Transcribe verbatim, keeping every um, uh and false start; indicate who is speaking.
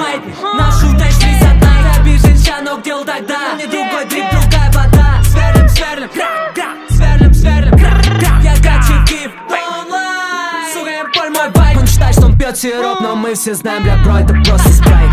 Speaker 1: маятник, наш уточный задание. Обижен, но где тогда? Не другой дрип, другая вода. Сверлим, сверлим, крак, крак, сверлим, сверлим, крак, крак. Я качаю кип, онлайн. Сука, я поль мой байк. Он считает, что он пьет сироп, но мы все знаем, бля, бро, это просто спрайт.